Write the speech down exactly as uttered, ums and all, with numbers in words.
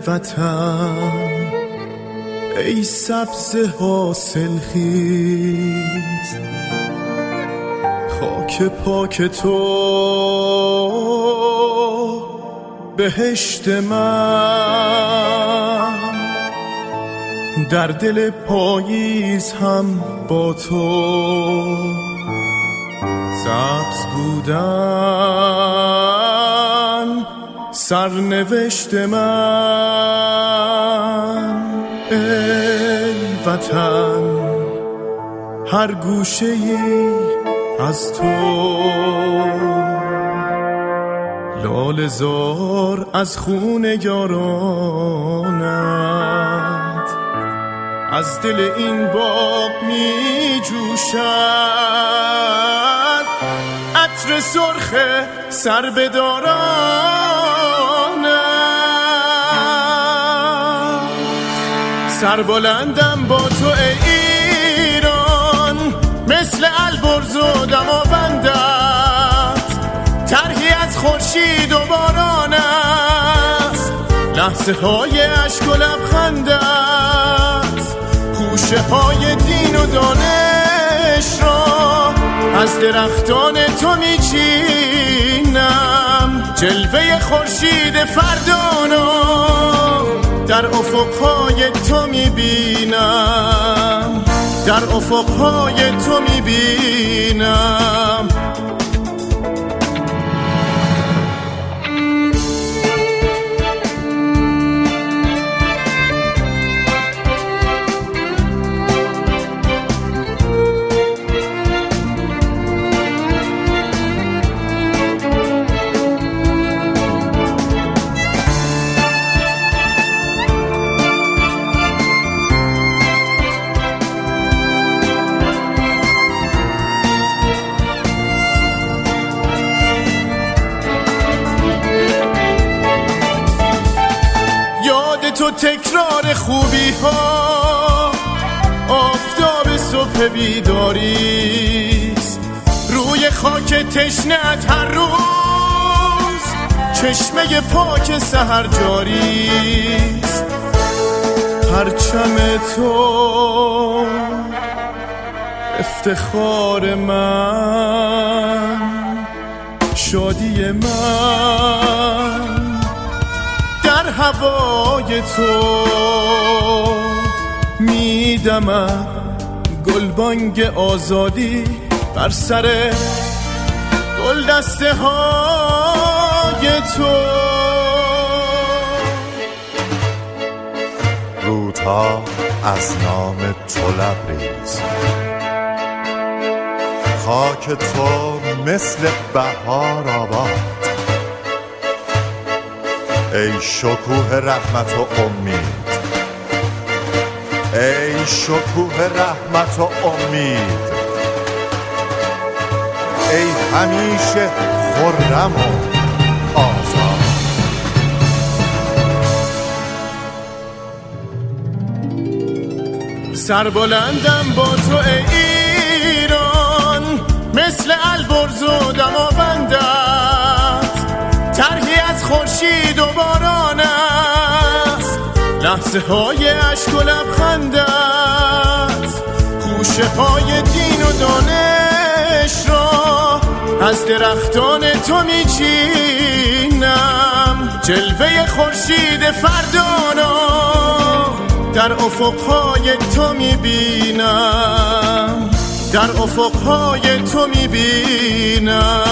وطن ای سبز حاصل خیز، خاک پاک تو بهشت من، در دل پاییز هم با تو سبز بودن سرنوشت من. ای وطن هر گوشه ای از تو لاله زار از خون یارانت از دل این باغ می جوشد، عطر سرخ سر به دارانت. سربلندم با تو ای ایران، مثل البرز و دماوندت، طرحی از خورشید و باران است، لحظه های اشک و لبخندت، خوشه های دین و دانش را از درختان تو میچینم، جلوه خورشید فردانا در افقهای تو میبینم، در افقهای تو میبینم. تو تکرار خوبی ها آفتاب صبح بیداریست، روی خاک تشنه‌ات هر روز چشمه پاک سحر جاریست. پرچم تو افتخار من، شادی من، در هوای تو میدمد گلبانگ آزادی بر سر گل دسته های تو. رودها از نام تو لبریز، خاک تو مثل بهار آباد، ای شکوه رحمت و امید، ای شکوه رحمت و امید، ای همیشه خرم و آزاد. سربلندم با تو ای ایران، مثل البرز و دماوندت، طرحی از خورشید و باران است، لحظه های اشک و لبخندت، خوشه های دین و دانش را از درختان تو میچینم، جلوه خورشید فردانا در افقهای تو میبینم، در افقهای تو میبینم.